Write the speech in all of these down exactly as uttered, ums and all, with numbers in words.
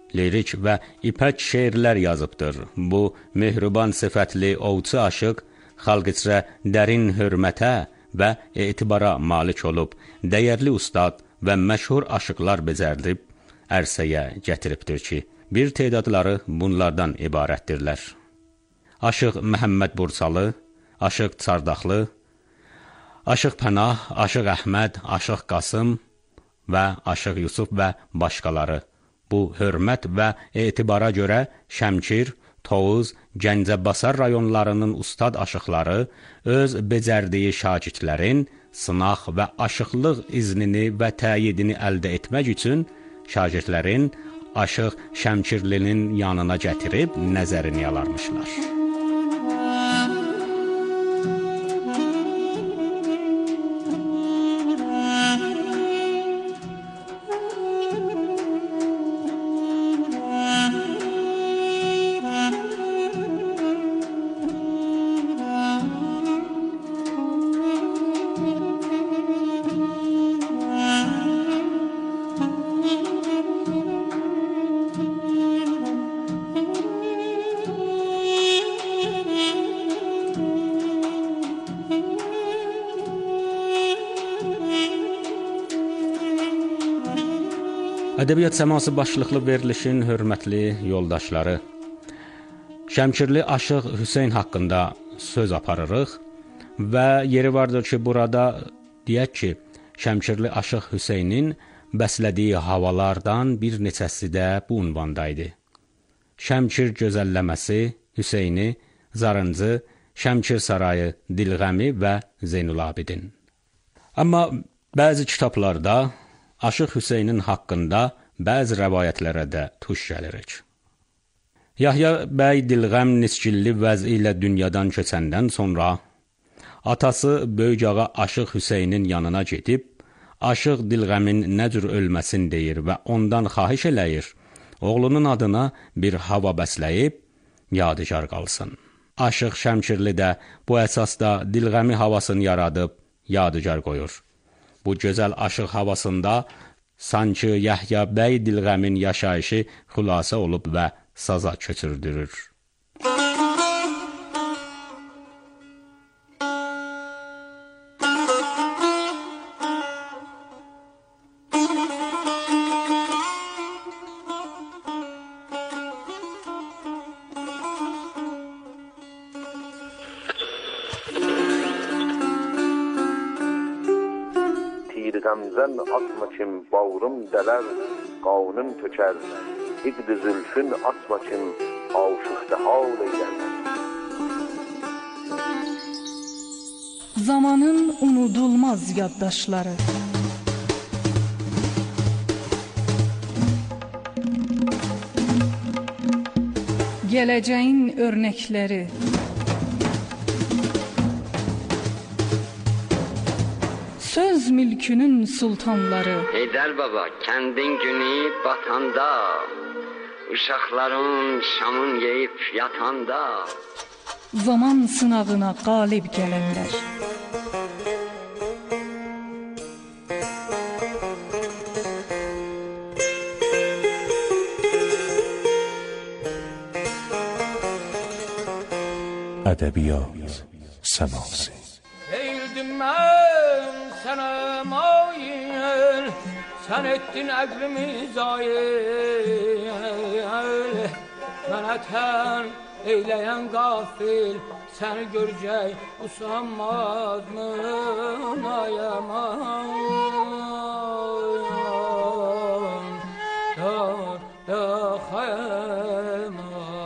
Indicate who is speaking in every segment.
Speaker 1: lirik və ipək şeirlər yazıbdır. Bu, mehriban sifətli ovçu aşıq xalq içrə dərin hörmətə və etibara malik olub, dəyərli ustad və məşhur aşıqlar becərdib, ərsəyə gətiribdir ki, bir tədadları bunlardan ibarətdirlər. Aşıq Məhəmməd Bursalı, Aşıq Çardaqlı, Aşıq Pənah, Aşıq Əhməd, Aşıq Qasım və Aşıq Yusuf və başqaları. Bu hörmət və etibara görə Şəmkir, Tovuz, Gəncəbasar rayonlarının ustad aşıqları öz becərdiyi şagirdlərin sınaq və aşıqlıq iznini və təyidini əldə etmək üçün şagirdlərin Aşıq Şəmkirlinin yanına gətirib nəzərini alarmışlar. Ədəbiyyat səması başlıqlı verilişin hörmətli yoldaşları, Şəmkirli Aşıq Hüseyn haqqında söz aparırıq və yeri vardır ki, burada deyək ki, Şəmkirli Aşıq Hüseynin bəslədiyi havalardan bir neçəsi də bu ünvandaydı. Şəmkir gözəlləməsi, Hüseyni, Zarıncı, Şəmkir sarayı, Dilğəmi və Zeynulabidin. Amma bəzi kitablarda Aşıq Hüseynin haqqında bəzi rəvayətlərə də tuş gəlirik. Yahya bəy Dilğəm Nisgilli vəzi ilə dünyadan keçəndən sonra atası böyük ağa Aşıq Hüseynin yanına gedib, Aşıq Dilğəmin nə cür ölməsin deyir və ondan xahiş eləyir, oğlunun adına bir hava bəsləyib, yadigar qalsın. Aşıq Şəmkirli də bu əsasda Dilğəmi havasını yaradıb, yadigar qoyur. Bu gözəl aşıq havasında sanki Yahya bəy Dilğəmin yaşayışı xülasə olub və saza köçürdürür.
Speaker 2: Gamzən atma kim bağrım dələr, qanım tökər, İqd-i zülfün atma kim aşıqda hal eylər.
Speaker 3: Zamanın unudulmaz yaddaşları, gələcəyin örnəkləri, söz mülkünün sultanları.
Speaker 4: Heydər baba, kəndin günü batanda, uşaqların şamın yeyib yatanda,
Speaker 3: zaman sınavına qalib gələnlər.
Speaker 5: Ədəbiyyat səması.
Speaker 6: Eğildim mən sənə mayil, sən etdin əqlimi zayil. Mənə tən eyləyən qafil, səni görəcək usanmaz mı nayaman? Ya, ya xayman.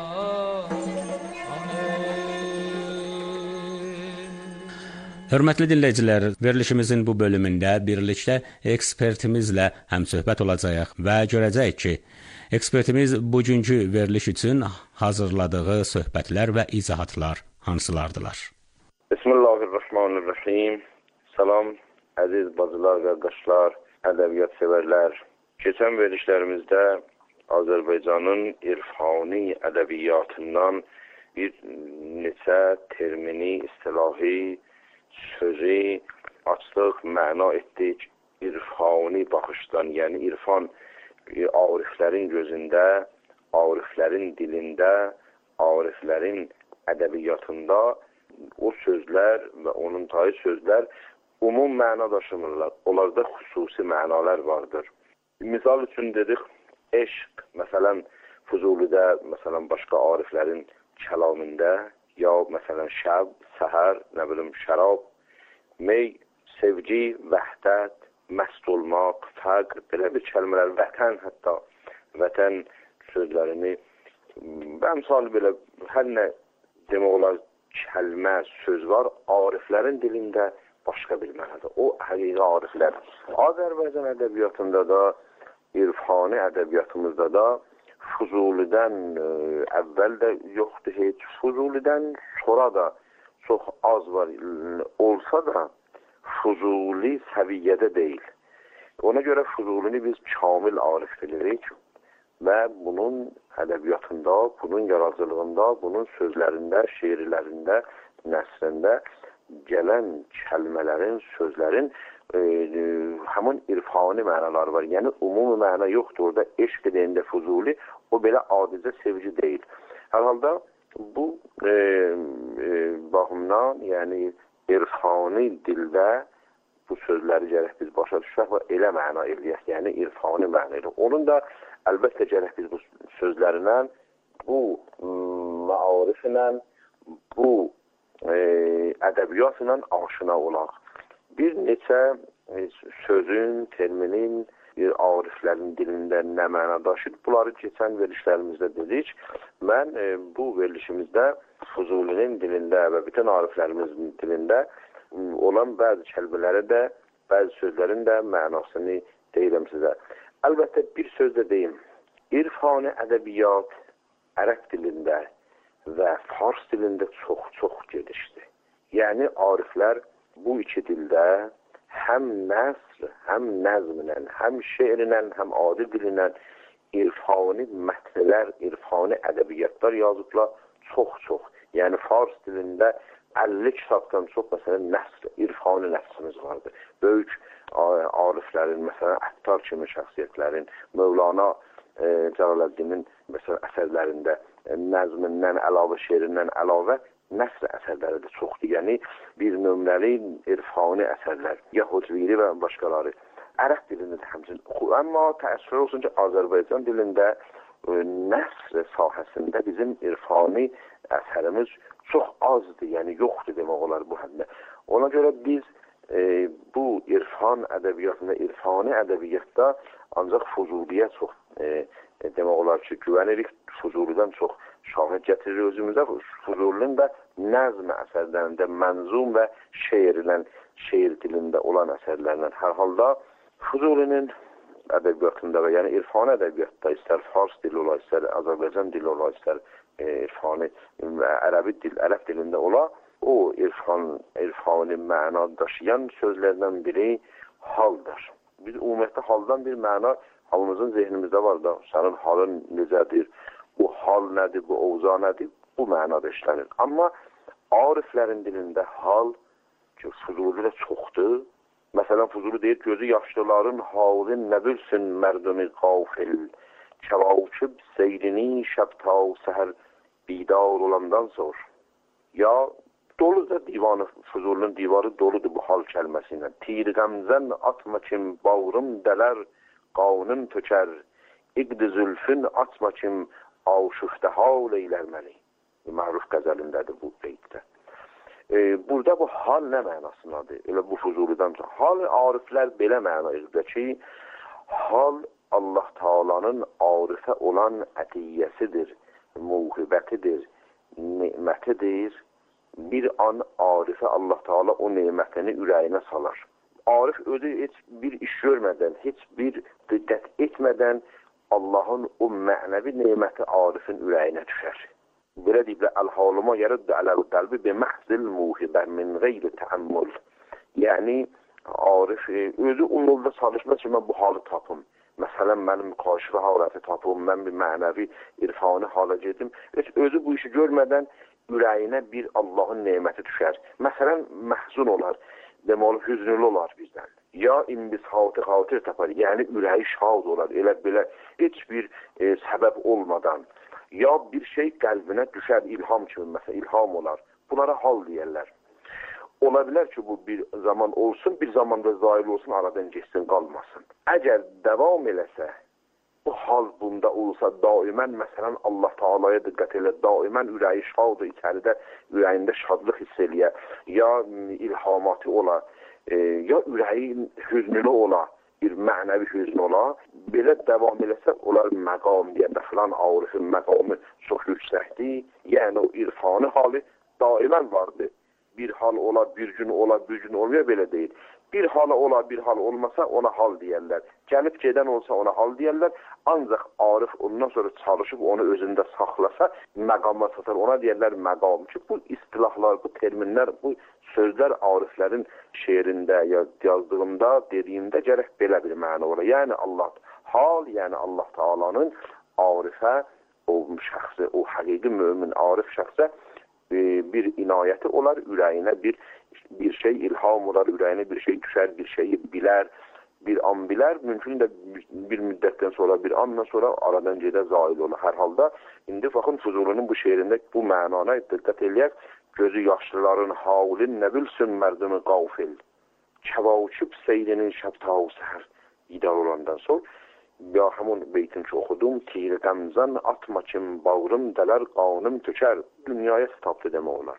Speaker 1: Hörmətli dinləyicilər, verilişimizin bu bölümündə birlikdə ekspertimizlə həmsöhbət olacağıq və görəcəyik ki, ekspertimiz bugünkü veriliş üçün hazırladığı söhbətlər və izahatlar hansılardılar?
Speaker 2: Bismillahirrahmanirrahim. Salam, əziz bacılar, qardaşlar, ədəbiyyat sevərlər. Keçən verilişlərimizdə Azərbaycanın irfani ədəbiyyatından bir neçə termini, istilahi, sözü açdıq, məna etdik irfani baxışdan, yəni irfan ariflərin gözündə, ariflərin dilində, ariflərin ədəbiyyatında o sözlər və onun tayı sözlər umum məna daşımırlar. Onlarda xüsusi mənalar vardır. Misal üçün dedik, eşq, məsələn, Füzulidə, məsələn, başqa ariflərin kəlamında, ya məsələn, şəb, səhər, nə bilim, şərab, mey, sevgi, vəhdət, məst olmaq, fəqr, belə bir kəlmələr, vətən hətta, vətən sözlərini, bəmsal belə, hər nə demək olar, kəlmə, söz var, ariflərin dilində başqa bir mənadır. O, həqiqi ariflər. Azərbaycan ədəbiyyatında da, irfani ədəbiyyatımızda da Füzulidən ə, əvvəl də yoxdur heç, Füzulidən sonra da çox az var, olsa da Füzuli səviyyədə deyil. Ona görə Füzulini biz kamil arif bilirik və bunun ədəbiyyatında, bunun yaradıcılığında, bunun sözlərində, şeirlərində, nəsrində gələn kəlmələrin, sözlərin e, e, həmin irfani mənaları var. Yəni, umumi məna yoxdur. Orada eşq edəndə Füzuli, o belə adicə sevgi deyil. Hər halda bu e, e, baxımdan, yəni irfani dildə bu sözləri gərək biz başa düşək və elə məna eləyək, yəni irfani məna eləyək. Onun da əlbəttə gərək biz bu sözlərinə, bu məariflə, bu e, ədəbiyyatla aşina olaq. Bir neçə e, sözün, terminin, bir ariflərin dilində nə məna daşır, bunları keçən verilişlərimizdə dedik. Mən e, bu verilişimizdə Füzulinin dilində və bütün ariflərimizin dilində olan bəzi kəlmələri də, bəzi sözlərin də mənasını deyirəm sizə. Əlbəttə bir söz də deyim. İrfani ədəbiyyat ərəb dilində və fars dilində çox-çox gedişdir. Yəni ariflər bu iki dildə həm nəsr, həm nəzmlə, həm şeirlə, həm adi dillə irfani mətnlər, irfani ədəbiyyatlar yazıblar çox-çox. Yəni fars dilində əlli kitabdan çox, məsələn, nəsr, irfani nəsrimiz vardır. Böyük ariflərin, məsələn, Əttar kimi şəxsiyyətlərin, Mövlana e, Cəlaləddinin məsələn, əsərlərində e, nəzmindən əlavə, şeirindən əlavə nəsr əsərləri də çoxdur. Yəni, bir nömrəli irfani əsərlər, Yahudviri və başqaları. Ərəb dilində də həmçinin oxur. Amma təəssüf olsun ki, Azərbaycan dilində e, nəsr sahəsində bizim irfani əsərimiz çox azdır, yəni yoxdur demək olar bu həndə. Ona görə biz e, bu irfan ədəbiyyatında, irfani ədəbiyyatda ancaq Füzuliyə çox e, demək olar ki, güvənirik, Füzulidən çox şahid gətirir özümüzə. Füzulinin də nəzm əsərlərində, mənzum və şeirlə, şeir dilində olan əsərlərlə hər halda Füzulinin ədəbiyyatında və yəni irfani ədəbiyyatda istər fars dili ola, istər Azərbaycan dili ola, istər irfani, ərəbi dil, ərəb dilində ola, o irfan, irfani məna daşıyan sözlərdən biri haldır. Biz ümumiyyətlə haldan bir məna halımızın zehnimizdə var da, sənin halın necədir, bu hal nədir, bu ovza nədir, bu mənada işlənir. Amma ariflərin dilində hal ki, Füzulidə çoxdur. Məsələn, Füzuli deyir, gözü yaşlıların halın nə bilsin mərdumi qafil, kəvakib seyrini şəb ta səhər bidar olandan sonra. Ya doludur divanı, Füzulinin divarı doludur bu hal kəlməsindən. Tir qəmzən atma kim bağrım dələr, qanım tökər, iqd zülfün atma kim aşufdə hal eylər məni. Məruf qəzəlindədir bu beytdə. Ee, burada bu hal nə mənasındadır? Elə bu Füzulidən sonra. Hal ariflər belə məna edir ki, hal Allah Taala'nın arifə olan ətiyyəsidir, muhibətidir, nemətidir. Bir an arifə Allah Taala o nemətini ürəyinə salar. Arif özü heç bir iş görmədən, heç bir diqqət etmədən Allahın o mənəvi neməti arifin ürəyinə düşər. Belə deyiblər, əl-haluma yərəddə ələl-qəlbi biməhzil muhibə min qeyri təəmmül. Yəni, arif özü o yolda çalışmaz ki, mən bu halı tapım. Məsələn, mənim qaşıqı haləti tapım, mən bir mənəvi, irfani hala gedim. Heç özü bu işi görmədən ürəyinə bir Allahın neməti düşər. Məsələn, məhzun olar, deməli, hüznülü olar bizdən. ya imbisatı xatir tapar, yəni ürəyi şad olar, elə belə heç bir e, səbəb olmadan, ya bir şey qəlbinə düşər, ilham kimi, məsələn, ilham olar. Bunlara hal deyərlər. Ola bilər ki, bu bir zaman olsun, bir zamanda zail olsun, aradan geçsin, qalmasın. Əgər davam eləsə, bu hal bunda olsa, daimən, məsələn, Allah Taala'ya diqqət elə, daimən ürəyi şad, içəridə ürəyində şadlıq hiss eləyə, ya ilhamatı ola, e, ya ürəyin hüznünü ola, bir mənəvi hüzn ola, belə davam eləsə, onlar məqam deyəndə filan Arifin məqamı çox yüksəkdir, yəni o irfanı halı daimən vardır. Bir hal ola, bir gün ola, bir gün olmuyor, belə deyil. Bir hala ola, bir hal olmasa ona hal deyərlər. Gəlib gedən olsa ona hal deyərlər. Ancaq Arif ondan sonra çalışıb onu özündə saxlasa, məqama satar. Ona deyərlər məqam. Çünki bu istilahlar, bu terminlər, bu sözlər Ariflərin şeirində ya yazdığında, dediyində gərək belə bir məna ola. Yəni Allah hal, yəni Allah Taala'nın Arifə, o şəxsi, o həqiqi mömin Arif şəxsə bir inayəti olar, ürəyinə bir bir şey ilham olar, ürəyinə bir şey düşər, bir şeyi bilər, bir an bilər, mümkün də bir müddətdən sonra, bir andan sonra aradan gedə zail olar. Hər halda, indi baxın Fuzulinin bu şeirində bu mənana diqqət eləyək, gözü yaşlıların havlin nə bilsin mərdimi qafil, kəvavçıb seydinin şəbtav səhər idar olandan sonra, ya həmun beytin ki oxudum, tir qəmzən atma kim bağrım dələr qanım tökər, dünyaya sitabdı demə olar.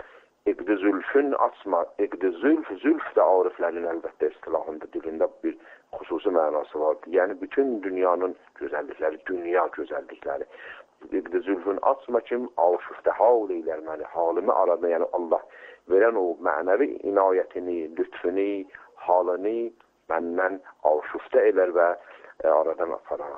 Speaker 2: İqdi zülfün asma, iqdi zülf, zülf də Ariflərin əlbəttə istilahında, dilində bir xüsusi mənası vardır. Yəni bütün dünyanın gözəllikləri, dünya gözəllikləri. İqdi zülfün asma kim aşıqdə hal eylər məni, halımı arada, yəni Allah verən o mənəvi inayətini, lütfünü, halını məndən aşıqdə elər və aradan aparar.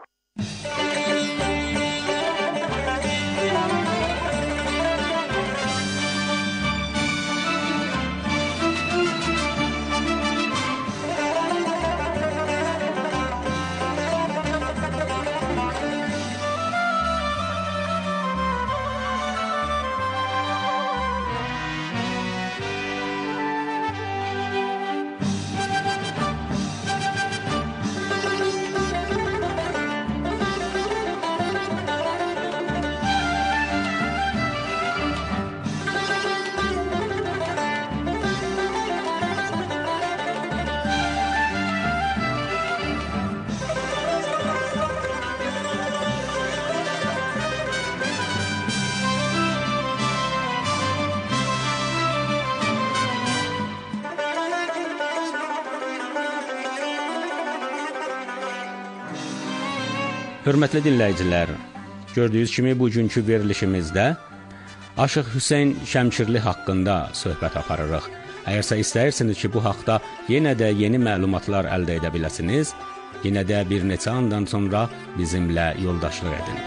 Speaker 1: Hörmətli dinləyicilər, gördüyünüz kimi bugünkü verilişimizdə Aşıq Hüseyn Şəmkirli haqqında söhbət aparırıq. Əgərsə istəyirsiniz ki, bu haqda yenə də yeni məlumatlar əldə edə biləsiniz, yenə də bir neçə andan sonra bizimlə yoldaşlıq edin.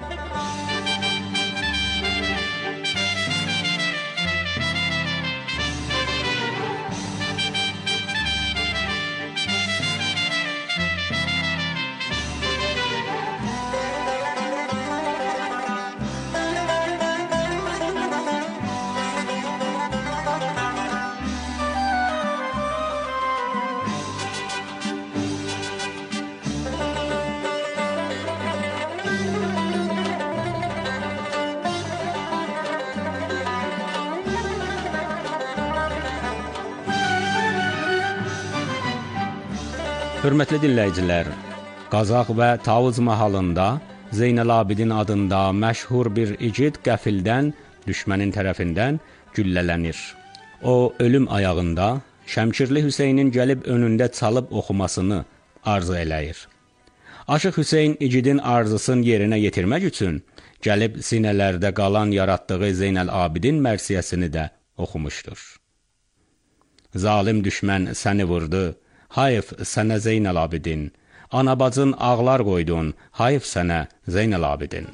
Speaker 1: Hörmətli dinləyicilər, Qazaq və Tavuz mahalında Zeynəlabidin adında məşhur bir igid qəfildən, düşmənin tərəfindən güllələnir. O, ölüm ayağında Şəmkirli Hüseynin gəlib önündə çalıb oxumasını arzu eləyir. Aşıq Hüseyn igidin arzusunu yerinə yetirmək üçün gəlib sinələrdə qalan yaratdığı Zeynəlabidin mərsiyəsini də oxumuşdur. Zalim düşmən səni vurdu, hayf sənə Zeynəlabidin, anabacın ağlar qoydun, hayf sənə Zeynəlabidin.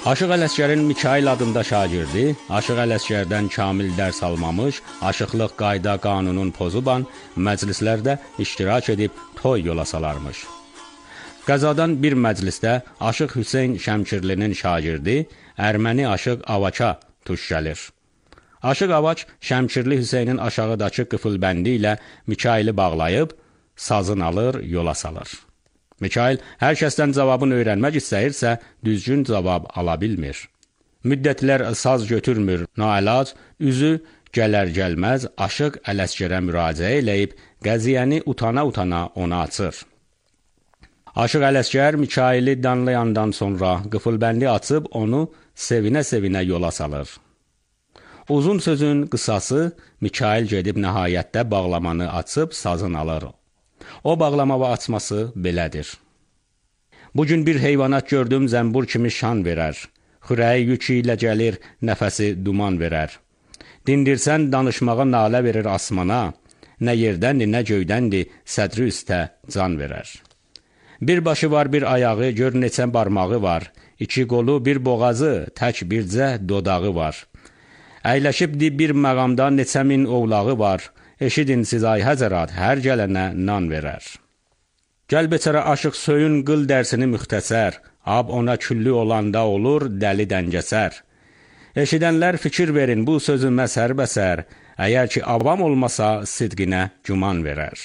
Speaker 1: Aşıq Ələsgərin Mikail adında şagirdi, Aşıq Ələsgərdən kamil dərs almamış, aşıqlıq qayda qanunun pozuban məclislərdə iştirak edib toy yola salarmış. Qəzadan bir məclisdə Aşıq Hüseyn Şəmkirlinin şagirdi, erməni Aşıq Avaça tuş gəlir. Aşıq Avaç Şəmkirli Hüseynin aşağıdakı qıfılbəndi ilə Mikaili bağlayıb, sazın alır, yola salır. Mikail hər kəsdən cavabını öyrənmək istəyirsə, düzgün cavab ala bilmir. Müddətlər saz götürmür, naəlac, üzü gələr-gəlməz Aşıq Ələsgərə müraciə eləyib, qəziyyəni utana-utana ona açır. Aşıq Ələsgər Mikaili danlayandan sonra qıfılbəndi açıb onu sevinə-sevinə yola salır. Uzun sözün qısası, Mikail gedib nəhayətdə bağlamanı açıb sazın alır. O bağlama və açması belədir. Bugün bir heyvanat gördüm, zəmbur kimi şan verər. Xürəyi yük ilə gəlir, nəfəsi duman verər. Dindirsən danışmağa nalə verir asmana, nə yerdəndir, nə göydəndir, sədri üstə can verər. Bir başı var, bir ayağı, gör neçə barmağı var. İki qolu, bir boğazı, tək bircə dodağı var. Əyləşibdi bir məqamda neçə min ovlağı var. Eşidin siz ay Həzərat, hər gələnə nan verər. Gəl beçərə aşıq söyün qıl dərsini müxtəsər, ab ona küllü olanda olur dəli dəngəsər. Eşidənlər fikir verin, bu sözü məsər bəsər, əgər ki avam olmasa sidqinə güman verər.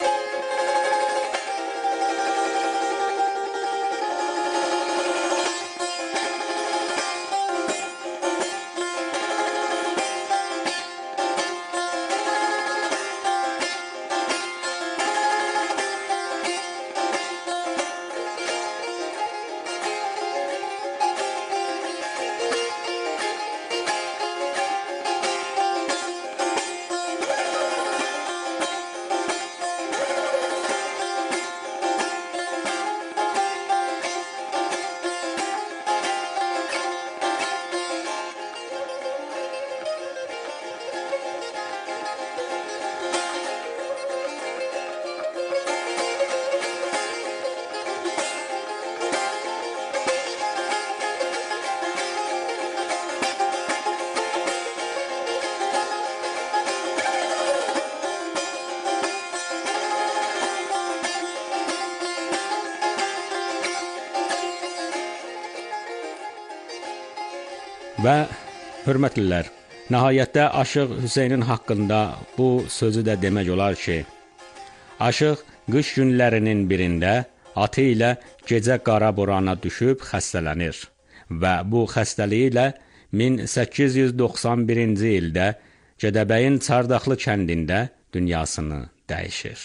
Speaker 1: Və hörmətlilər, nəhayətdə Aşıq Hüseynin haqqında bu sözü də demək olar ki, Aşıq qış günlərinin birində atı ilə gecə qara borana düşüb xəstələnir və bu xəstəliyi ilə min səkkiz yüz doxsan birinci ildə Gədəbəyin Çardaxlı kəndində dünyasını dəyişir.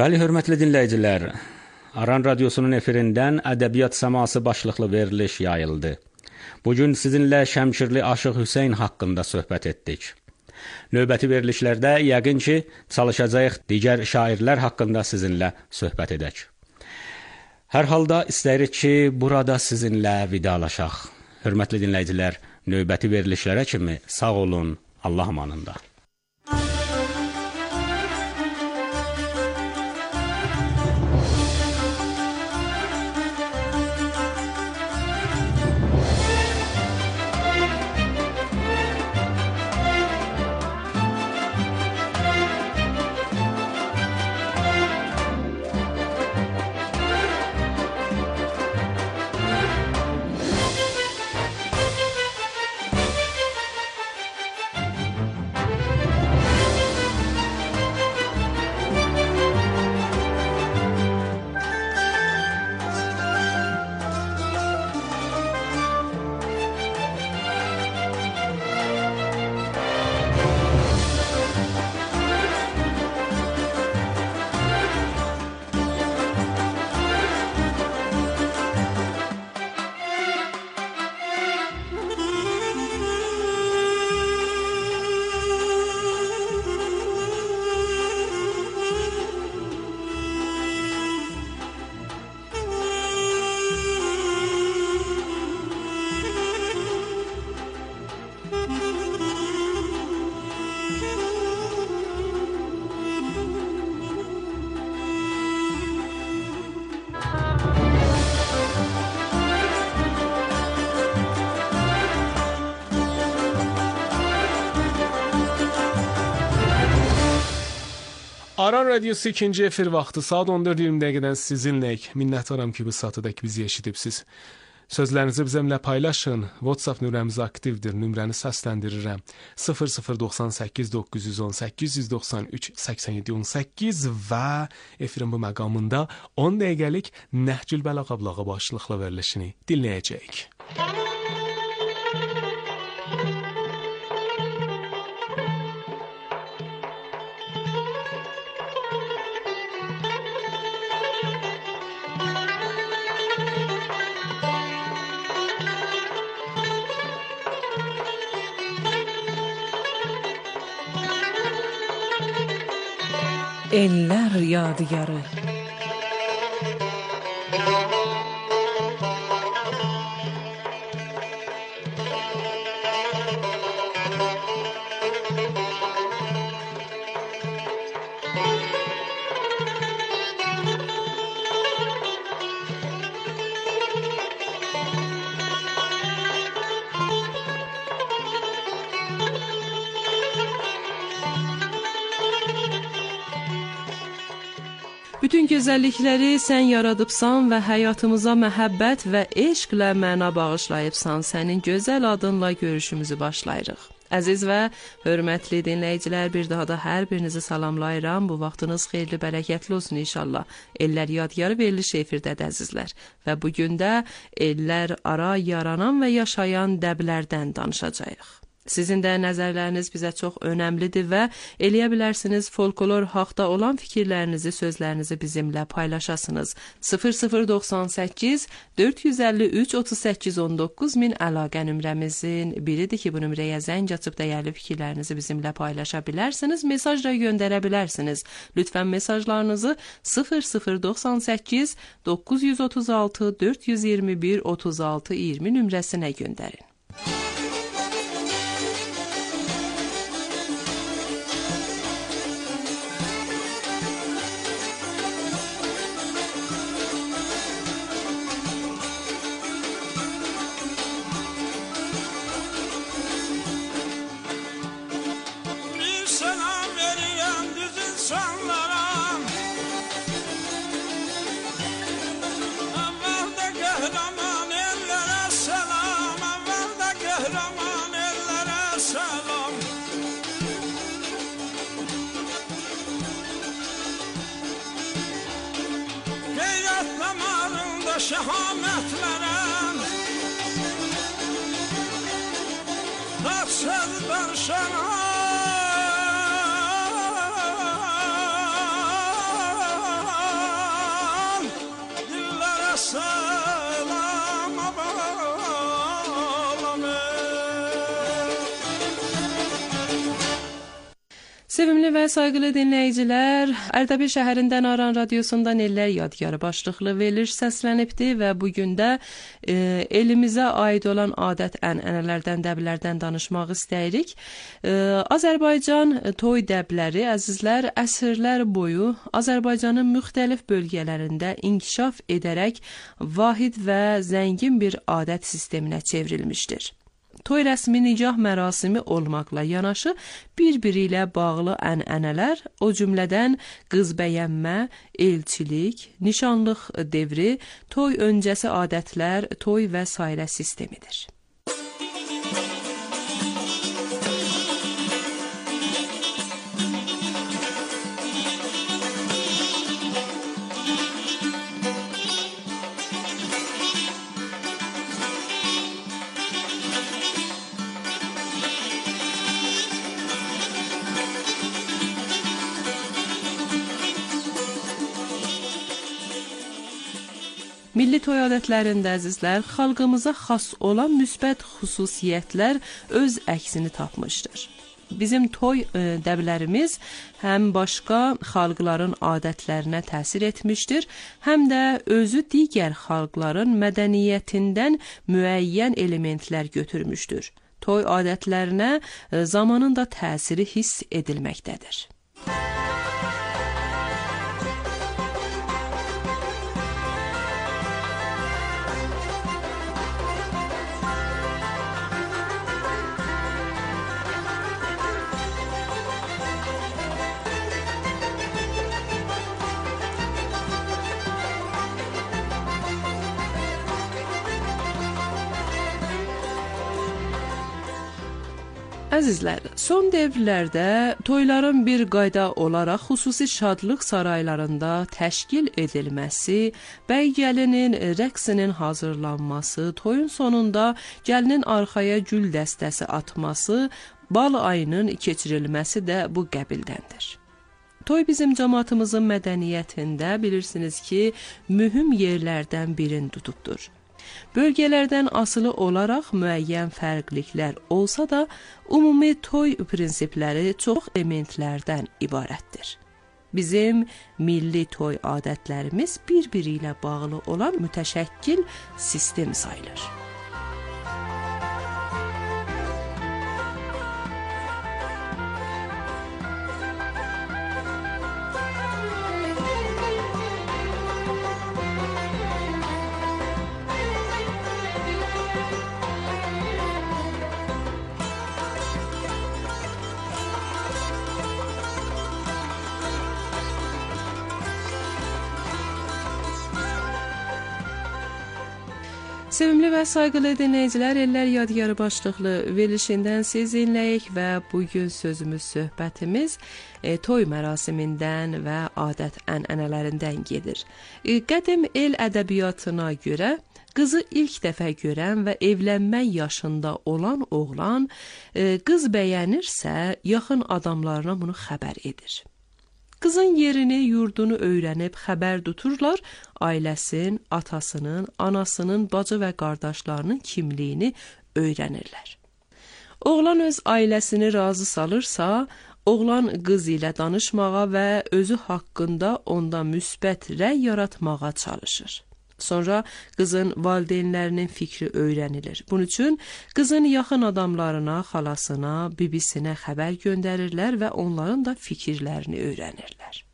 Speaker 1: Bəli, hörmətli dinləyicilər, Aran Radiosunun efirindən Ədəbiyyat Səması başlıqlı veriliş yayıldı. Bugün sizinlə Şəmkirli Aşıq Hüseyn haqqında söhbət etdik. Növbəti verilişlərdə yəqin ki, çalışacağıq digər şairlər haqqında sizinlə söhbət edək. Hər halda istəyirik ki, burada sizinlə vidalaşaq. Hörmətli dinləyicilər, növbəti verilişlərə kimi sağ olun, Allah amanında.
Speaker 7: Aran Radiosu ikinci efir vaxtı saat on dörd iyirmi dəqiqədən sizinləyik. Minnətdaram ki, bu saatədək bizi eşidibsiz. Sözlərinizi bizimlə paylaşın. WhatsApp nömrəmiz aktivdir. Nömrəni səsləndirirəm. sıfır sıfır doxsan səkkiz doqquz yüz on səkkiz yüz doxsan üç səksən yeddi on səkkiz və efirin bu məqamında on dəqiqəlik Nəhcül Bəlağə ablağı başlıqlı verilişini dinləyəcəyik.
Speaker 8: Ellər yadigarı. Bütün gözəllikləri sən yaradıbsan və həyatımıza məhəbbət və eşqlə məna bağışlayıbsan. Sənin gözəl adınla görüşümüzü başlayırıq. Əziz və hörmətli dinləyicilər, bir daha da hər birinizi salamlayıram. Bu vaxtınız xeyirli, bərəkətli olsun inşallah. Ellər yadigarı veriliş efirdədir əzizlər. Və bugün də ellər ara yaranan və yaşayan dəblərdən danışacağıq. Sizin də nəzərləriniz bizə çox önəmlidir və eləyə bilərsiniz folklor haqda olan fikirlərinizi, sözlərinizi bizimlə paylaşasınız. sıfır sıfır doxsan səkkiz dörd yüz əlli üç otuz səkkiz on doqquz min əlaqə nömrəmizin biridir ki, bu nömrəyə zəng açıb dəyərli fikirlərinizi bizimlə paylaşa bilərsiniz, mesaj da göndərə bilərsiniz. Lütfən mesajlarınızı sıfır sıfır doxsan səkkiz doqquz yüz otuz altı dörd yüz iyirmi bir otuz altı iyirmi nömrəsinə göndərin.
Speaker 6: Şehamet veren Taksızdan şehamet
Speaker 8: Sevimli və sayğılı dinləyicilər, Ərdəbil şəhərindən Aran radiosundan Ellər Yadgarı başlıqlı veriliş səslənibdi və bu gün də e, elimizə aid olan adət-ənənələrdən, dəblərdən danışmaq istəyirik. E, Azərbaycan toy dəbləri, əzizlər, əsrlər boyu Azərbaycanın müxtəlif bölgələrində inkişaf edərək vahid və zəngin bir adət sisteminə çevrilmişdir. Toy rəsmi nicah mərasimi olmaqla yanaşı bir-biri ilə bağlı ənənələr, o cümlədən qız bəyənmə, elçilik, nişanlıq devri, toy öncəsi adətlər, toy və sairə sistemidir. Milli toy adətlərində əzizlər, xalqımıza xas olan müsbət xüsusiyyətlər öz əksini tapmışdır. Bizim toy e, dəblərimiz həm başqa xalqların adətlərinə təsir etmişdir, həm də özü digər xalqların mədəniyyətindən müəyyən elementlər götürmüşdür. Toy adətlərinə e, zamanın da təsiri hiss edilməkdədir. Əzizlər, son dövrlərdə toyların bir qayda olaraq xüsusi şadlıq saraylarında təşkil edilməsi, bəy gəlinin rəqsinin hazırlanması, toyun sonunda gəlinin arxaya gül dəstəsi atması, bal ayının keçirilməsi də bu qəbildəndir. Toy bizim cəmaatımızın mədəniyyətində bilirsiniz ki, mühüm yerlərdən birini tutubdur. Bölgələrdən asılı olaraq müəyyən fərqliliklər olsa da, ümumi toy prinsipləri çox elementlərdən ibarətdir. Bizim milli toy adətlərimiz bir-biri ilə bağlı olan mütəşəkkil sistem sayılır. Sevimli və sayğılı dinləyicilər, Ellər Yadgarı başlıqlı verilişindən siz dinləyik və bugün sözümüz, söhbətimiz e, toy mərasimindən və adət-ənənələrindən gedir. E, qədim el ədəbiyyatına görə qızı ilk dəfə görən və evlənmək yaşında olan oğlan e, qız bəyənirsə, yaxın adamlarına bunu xəbər edir. Qızın yerini, yurdunu öyrənib xəbər tuturlar, ailəsin, atasının, anasının, bacı və qardaşlarının kimliyini öyrənirlər. Oğlan öz ailəsini razı salırsa, oğlan qız ilə danışmağa və özü haqqında onda müsbət rəy yaratmağa çalışır. Sonra qızın valideynlərinin fikri öyrənilir. Bunun üçün qızın yaxın adamlarına, xalasına, bibisinə xəbər göndərirlər və onların da fikirlərini öyrənirlər.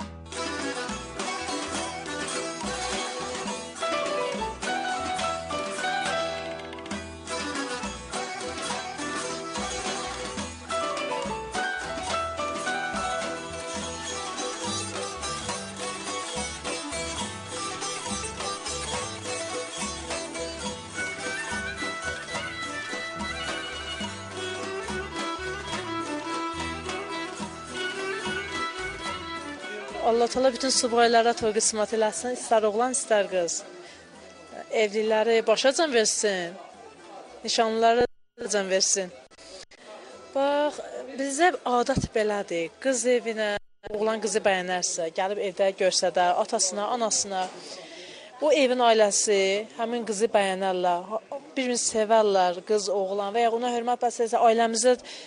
Speaker 9: Allah təala bütün subaylara toy qismət eləsin, istər oğlan, istər qız. Evliləri başa can versin, nişanlıları can versin. Bax, bizdə adət belədir. Qız evinə, oğlan qızı bəyənərsə, gəlib evdə görsədər, atasına, anasına, o evin ailəsi həmin qızı bəyənərlər, bir-birini sevərlər, qız, oğlan və ya ona hörmət bəsləyirsə, ailəmizə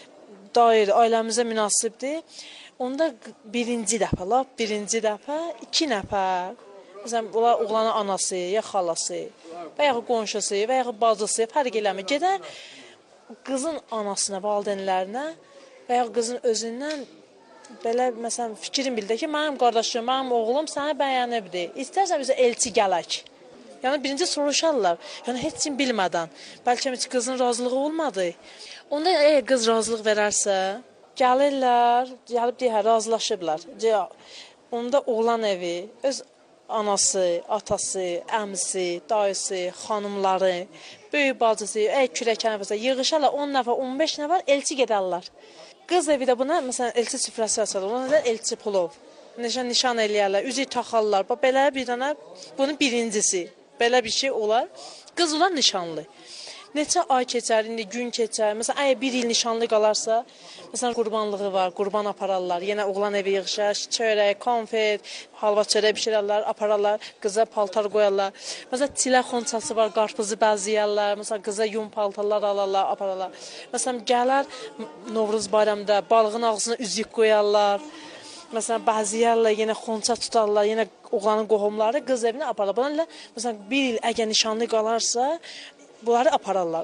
Speaker 9: dair, ailəmizə münasibdir. Onda birinci dəfə, lap birinci dəfə iki nəfər, məsələn, bunlar oğlanın anası, ya xalası, və ya qonşusu, və ya bacısı, fərq eləmir. Gedər qızın anasına, valideynlərinə və ya qızın özündən belə, məsələn, fikrin bildir ki, mənim qardaşım, mənim oğlum səni bəyənibdir. İstərsə bizə elçi gələk. Yəni, birinci soruşarlar, yəni heç kim bilmədən. Bəlkə heç qızın razılığı olmadı. Onda əgər qız razılıq verərsə, gəlirlər, gəlib deyər, razılaşıblar. Onda oğlan evi, öz anası, atası, əmisi, dayısı, xanımları, böyük bacısı, əgər kürəkən nəfəsə yığışarlar, on nəfər, on beş nəfər elçi gedərlər. Qız evi də buna, məsələn, elçi süfrəsi açarlar, ona da elçi pulov. Nişan, nişan eləyərlər, üzük taxarlar. Belə bir dənə, bunun birincisi, belə bir şey olar. Qız olan nişanlı. Neçə ay keçər, indi gün keçər. Məsələn, əgər bir il nişanlı qalarsa, məsələn, qurbanlığı var, qurban apararlar. Yenə oğlan evi yığışar, çörək, konfet, halva çörək bişirərlər, apararlar, qıza paltar qoyarlar. Məsələn, tilə xonçası var, qarpızı bəzəyərlər. Məsələn, qıza yun paltarlar alarlar, apararlar. Məsələn, gələr Novruz bayramında balığın ağzına üzük qoyarlar. Məsələn, bəzəyərlər, yenə xonça tutarlar, yenə oğlanın qohumları qız evinə apararlar. Bunlarla, məsələn, bir il əgər nişanlı qalarsa, bunları apararlar.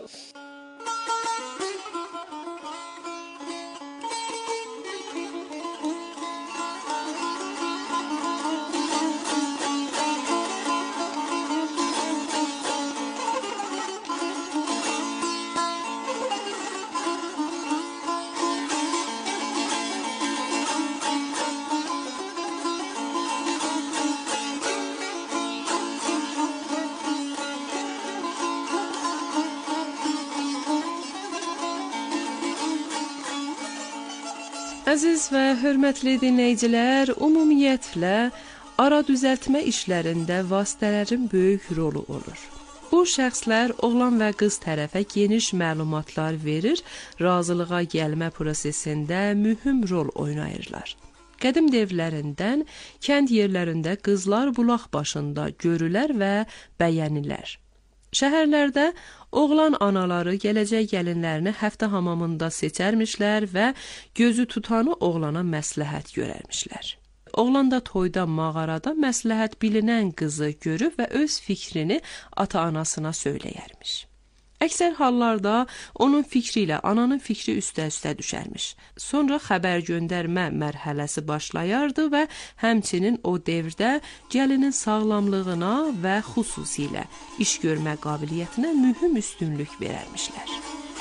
Speaker 8: Əziz və hörmətli dinləyicilər, ümumiyyətlə ara düzəltmə işlərində vasitələrin böyük rolu olur. Bu şəxslər oğlan və qız tərəfə geniş məlumatlar verir, razılığa gəlmə prosesində mühüm rol oynayırlar. Qədim devlərindən kənd yerlərində qızlar bulaq başında görülər və bəyənilər. Şəhərlərdə oğlan anaları gələcək gəlinlərini həftə hamamında seçərmişlər və gözü tutanı oğlana məsləhət görərmişlər. Oğlan da toyda mağarada məsləhət bilinən qızı görüb və öz fikrini ata-anasına söyləyərmiş. Əksər hallarda onun fikri ilə ananın fikri üstə-üstə düşərmiş. Sonra xəbər göndərmə mərhələsi başlayardı və həmçinin o devrdə gəlinin sağlamlığına və xüsusilə iş görmə qabiliyyətinə mühüm üstünlük verərmişlər.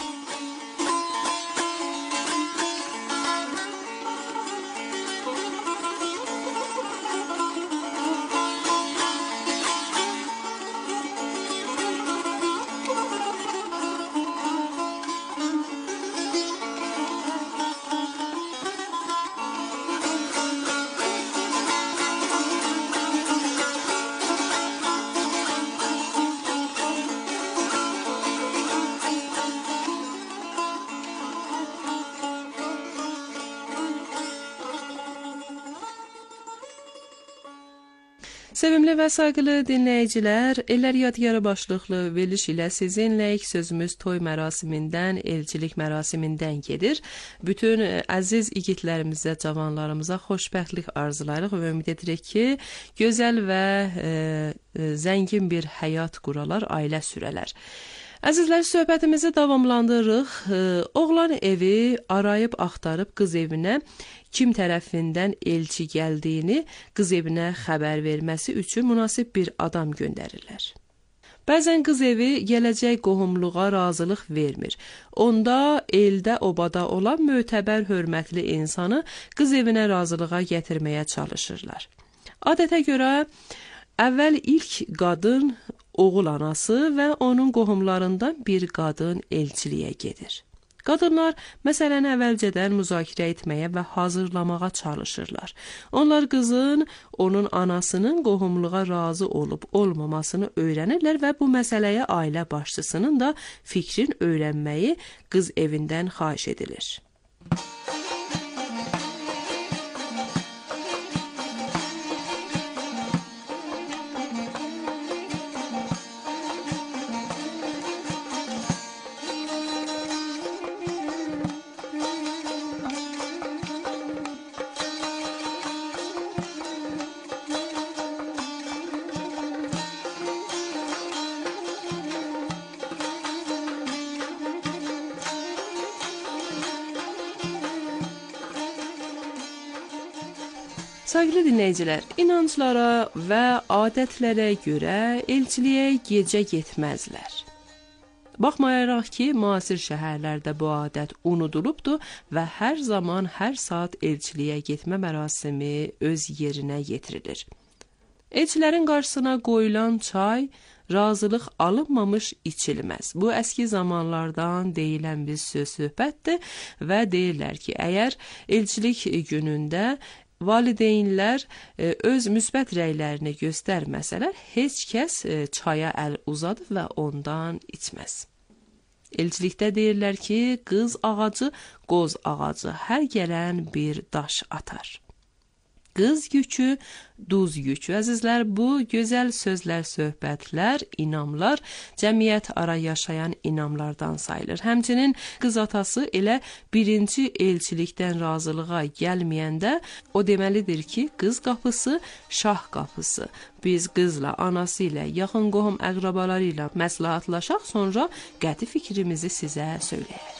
Speaker 8: Sevimli və sayğılı dinləyicilər, Ellər Yadigarı başlıqlı veriliş ilə sizinləyik. Sözümüz toy mərasimindən, elçilik mərasimindən gedir. Bütün əziz igidlərimizə, cavanlarımıza xoşbəxtlik arzulayırıq və ümid edirik ki, gözəl və e, zəngin bir həyat quralar, ailə sürələr. Əzizlər, söhbətimizi davamlandırırıq. Oğlan evi arayıb axtarıb qız evinə kim tərəfindən elçi gəldiyini qız evinə xəbər verməsi üçün münasib bir adam göndərirlər. Bəzən qız evi gələcək qohumluğa razılıq vermir. Onda eldə obada olan mötəbər hörmətli insanı qız evinə razılığa gətirməyə çalışırlar. Adətə görə əvvəl ilk qadın oğul anası və onun qohumlarından bir qadın elçiliyə gedir. Qadınlar məsələni əvvəlcədən müzakirə etməyə və hazırlamağa çalışırlar. Onlar qızın, onun anasının qohumluğa razı olub olmamasını öyrənirlər və bu məsələyə ailə başçısının da fikrin öyrənməyi qız evindən xahiş edilir. Sevgili dinləyicilər, inanclara və adətlərə görə elçiliyə gecə getməzlər. Baxmayaraq ki, müasir şəhərlərdə bu adət unudulubdur və hər zaman, hər saat elçiliyə getmə mərasimi öz yerinə yetirilir. Elçilərin qarşısına qoyulan çay razılıq alınmamış içilməz. Bu əski zamanlardan deyilən bir söz söhbətdir və deyirlər ki, əgər elçilik günündə valideynlər öz müsbət rəylərini göstərməsələr, heç kəs çaya əl uzadır və ondan içməz. Elçilikdə deyirlər ki, qız ağacı, qoz ağacı hər gələn bir daş atar. Qız yükü, duz yükü. Əzizlər, bu gözəl sözlər, söhbətlər, inamlar cəmiyyət ara yaşayan inamlardan sayılır. Həmçinin qız atası elə birinci elçilikdən razılığa gəlməyəndə o deməlidir ki, qız qapısı şah qapısı. Biz qızla, anası ilə, yaxın qohum əqrabaları ilə məsləhətlaşaq, sonra qəti fikrimizi sizə söyləyərik.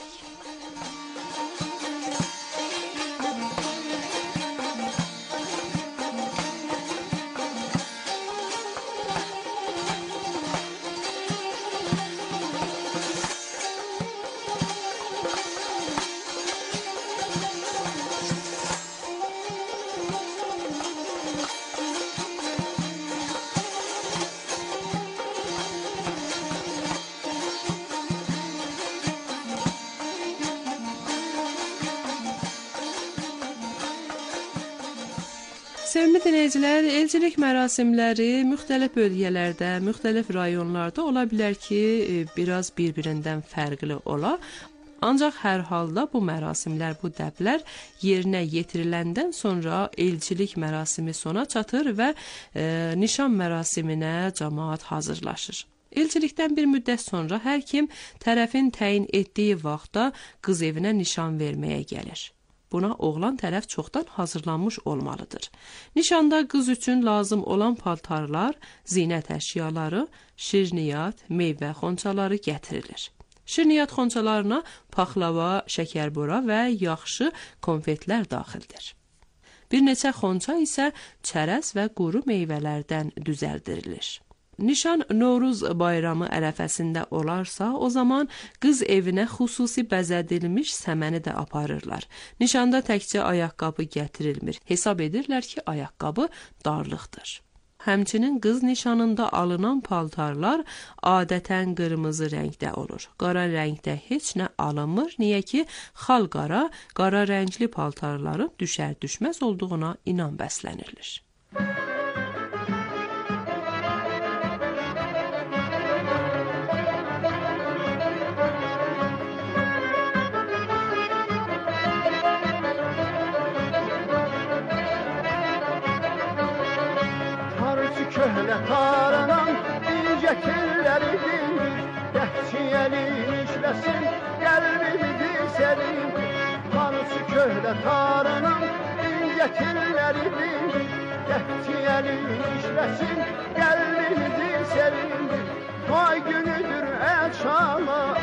Speaker 8: Sevgili dinləyicilər, elçilik mərasimləri müxtəlif bölgələrdə, müxtəlif rayonlarda ola bilər ki, biraz bir-birindən fərqli ola. Ancaq hər halda bu mərasimlər, bu dəblər yerinə yetiriləndən sonra elçilik mərasimi sona çatır və e, nişan mərasiminə cəmaət hazırlaşır. Elçilikdən bir müddət sonra hər kim tərəfin təyin etdiyi vaxtda qız evinə nişan verməyə gəlir. Buna oğlan tərəf çoxdan hazırlanmış olmalıdır. Nişanda qız üçün lazım olan paltarlar, zinət əşyaları, şirniyyat, meyvə xonçaları gətirilir. Şirniyyat xonçalarına paxlava, şəkərbura və yaxşı konfetlər daxildir. Bir neçə xonça isə çərəz və quru meyvələrdən düzəldirilir. Nişan Novruz bayramı ərəfəsində olarsa, o zaman qız evinə xüsusi bəzədilmiş səməni də aparırlar. Nişanda təkcə ayaqqabı gətirilmir. Hesab edirlər ki, ayaqqabı darlıqdır. Həmçinin qız nişanında alınan paltarlar adətən qırmızı rəngdə olur. Qara rəngdə heç nə alınmır. Niyə ki, xal qara, qara rəngli paltarların düşər-düşməz olduğuna inan bəslənilir.
Speaker 10: Köhlə tarınan incə telləri dindir, Gəhtiyəlin işləsin, qəlbimizi sərindir. Tanrısı köhlə tarınan incə telləri dindir, Gəhtiyəlin işləsin, qəlbimizi sərindir. Toy günüdür əl çalan,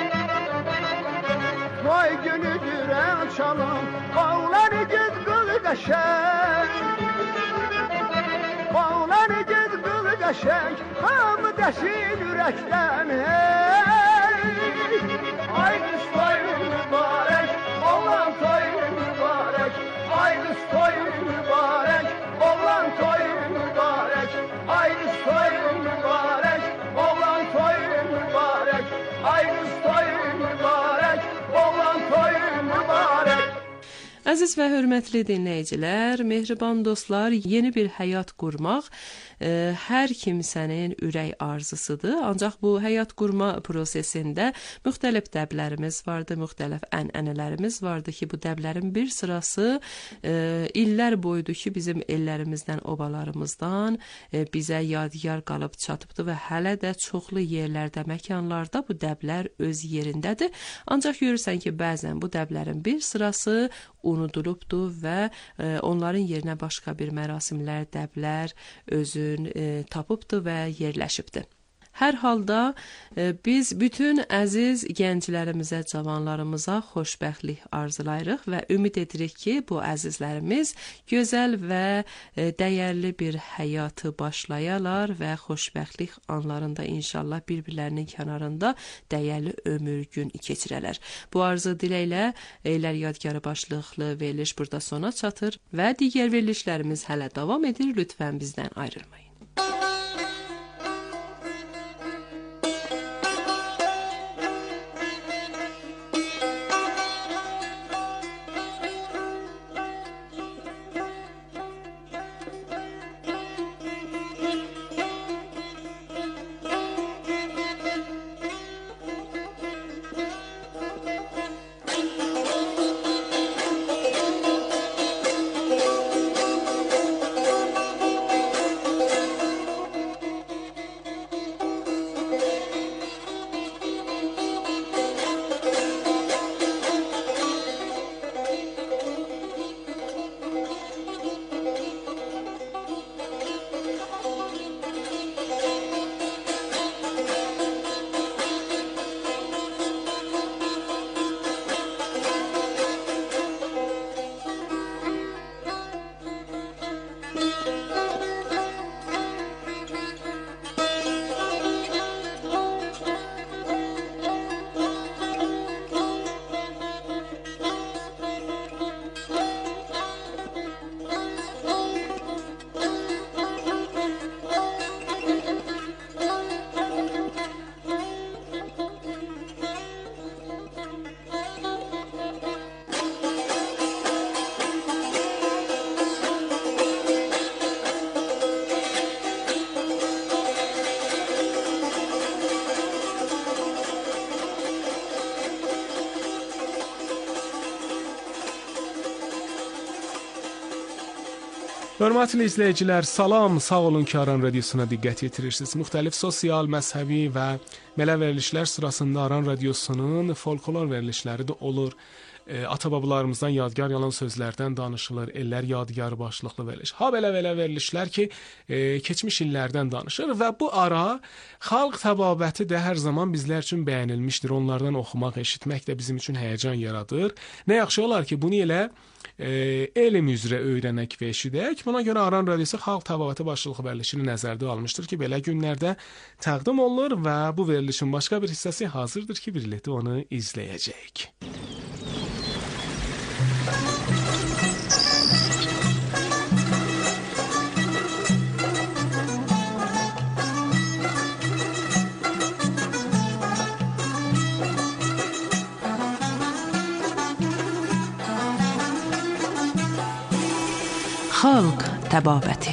Speaker 10: toy günüdür əl çalan, bağları ged qıl qəşəng. Bağları ged qıl qəşəng, hamı dəsin ürəkdən, hey! Ay qız toyu mübarək, oğlan toyu mübarək, ay qız toyu mübarək, oğlan toyu mübarək, ay qız toyu mübarək, oğlan toyu mübarək, ay qız toyu mübarək, oğlan toyu mübarək.
Speaker 8: Əziz və hörmətli dinləyicilər, mehriban dostlar, yeni bir həyat qurmaq ə, hər kimsənin ürək arzusudur. Ancaq bu həyat qurma prosesində müxtəlif dəblərimiz vardı, müxtəlif ənənələrimiz vardı ki, bu dəblərin bir sırası ə, illər boyudur ki, bizim ellərimizdən, obalarımızdan ə, bizə yadigar qalıb çatıbdır və hələ də çoxlu yerlərdə, məkanlarda bu dəblər öz yerindədir. Ancaq görürsən ki, bəzən bu dəblərin bir sırası unudulubdur və e, onların yerinə başqa bir mərasimlər, dəblər özün e, tapıbdır və yerləşibdir. Hər halda e, biz bütün əziz gənclərimizə, cavanlarımıza xoşbəxtlik arzulayırıq və ümid edirik ki, bu əzizlərimiz gözəl və e, dəyərli bir həyatı başlayalar və xoşbəxtlik anlarında inşallah bir-birlərinin kənarında dəyərli ömür gün keçirələr. Bu arzu diləklə Eylər Yadgarı başlıqlı veriliş burada sona çatır və digər verilişlərimiz hələ davam edir. Lütfən bizdən ayrılmayın. Hörmətli izləyicilər, salam, sağ olun ki, Aran Radiosuna diqqət yetirirsiniz. Müxtəlif sosial, məzhəbi və belə verilişlər sırasında Aran Radiosunun folklor verilişləri də olur. E, ata-babalarımızdan yadgar yalan sözlərdən danışılır, ellər yadgarı başlıqlı veriliş. Ha belə belə verilişlər ki, e, keçmiş illərdən danışır və bu ara xalq təbabəti də hər zaman bizlər üçün bəyənilmişdir. Onlardan oxumaq, eşitmək də bizim üçün həyəcan yaradır. Nə yaxşı olar ki, bunu elə e, elm üzrə öyrənək və eşidək. Buna görə Aran Radiosu xalq təbabəti başlıqlı verilişini nəzərdə almışdır ki, belə günlərdə təqdim olunur və bu verilişin başqa bir hissəsi hazırdır ki, birlikdə onu izləyəcəyik. Xalq təbabəti.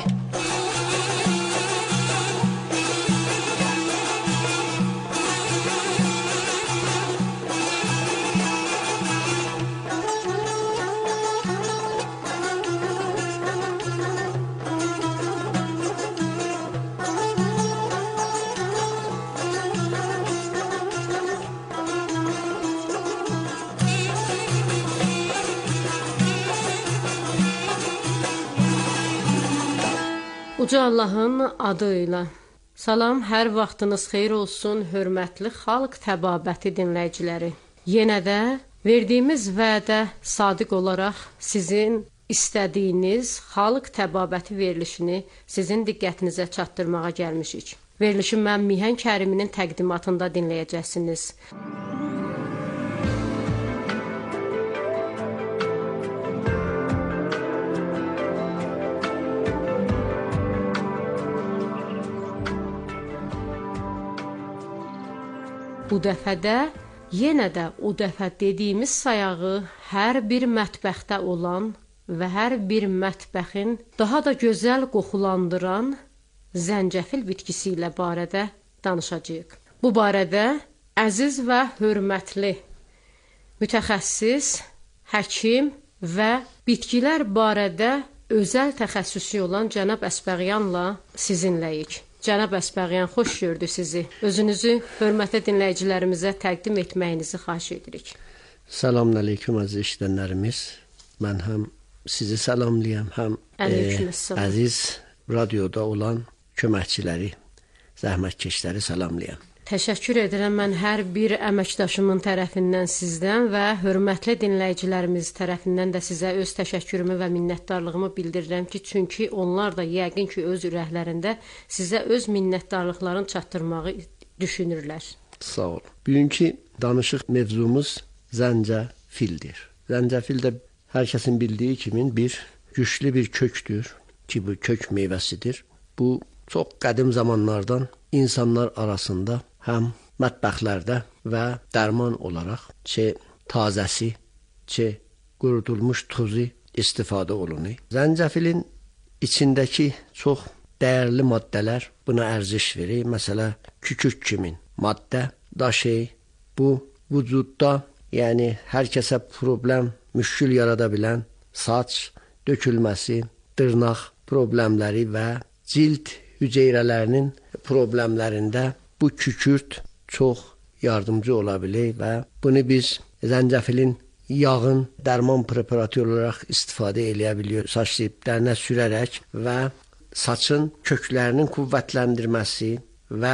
Speaker 8: Uca Allahın adı ilə. Salam, hər vaxtınız xeyir olsun, hörmətli xalq təbabəti dinləyiciləri. Yenə də verdiyimiz vədə sadiq olaraq sizin istədiyiniz xalq təbabəti verilişini sizin diqqətinizə çatdırmağa gəlmişik. Verilişi mən Mihan Kəriminin təqdimatında dinləyəcəksiniz. Bu dəfədə, yenə də o dəfə dediyimiz sayağı hər bir mətbəxdə olan və hər bir mətbəxin daha da gözəl qoxulandıran zəncəfil bitkisi ilə barədə danışacağıq. Bu barədə əziz və hörmətli mütəxəssis, həkim və bitkilər barədə özəl təxəssüsü olan cənab Əsbəğyanla sizinləyik. Cənab Əsbəğyan, xoş gördük sizi. Özünüzü hörmətli dinləyicilərimizə təqdim etməyinizi xahiş edirik.
Speaker 11: Salam aleyküm əziz işlənlərimiz. Mən həm sizi salamlayam, həm e, əziz radioda olan köməkçiləri zəhmətkeşləri salamlayam.
Speaker 8: Təşəkkür edirəm mən hər bir əməkdaşımın tərəfindən sizdən və hörmətli dinləyicilərimiz tərəfindən də sizə öz təşəkkürümü və minnətdarlığımı bildirirəm ki, çünki onlar da yəqin ki, öz ürəklərində sizə öz minnətdarlıqlarını çatdırmağı düşünürlər.
Speaker 11: Sağ ol. Bugünkü danışıq mövzumuz zəncəfildir. Zəncəfil də hər kəsin bildiyi kimi bir güclü bir kökdür ki, bu kök meyvəsidir. Bu çox qədim zamanlardan insanlar arasında həm mətbəxlərdə və dərman olaraq çə tazəsi, çə qurudulmuş tuzu istifadə olunur. Zəncəfilin içindəki çox dəyərli maddələr buna ərziş verir. Məsələn, kükürt kimi maddə daşıyır. Bu vücudda, yəni hər kəsə problem, müşkül yarada bilən saç dökülməsi, dırnaq problemləri və cilt hüceyrələrinin problemlərində bu kükürt çox yardımcı ola bilər və bunu biz zəncəfilin yağın dərman preparatı olaraq istifadə edə biliyoruz. Saç diplərinə sürərək və saçın köklərinin qüvvətləndirməsi və